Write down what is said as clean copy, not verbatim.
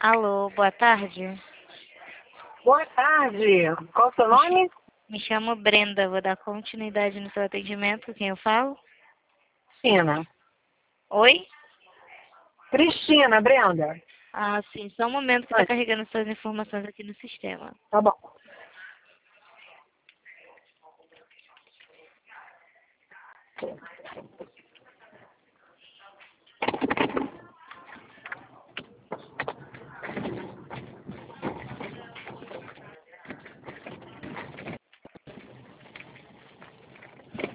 Alô, boa tarde. Boa tarde. Qual o seu nome? Me chamo Brenda, vou dar continuidade no seu atendimento. Quem eu falo? Cristina. Oi? Cristina, Brenda. Ah, sim, só um momento que está Oi. carregando suas informações aqui no sistema. Tá bom.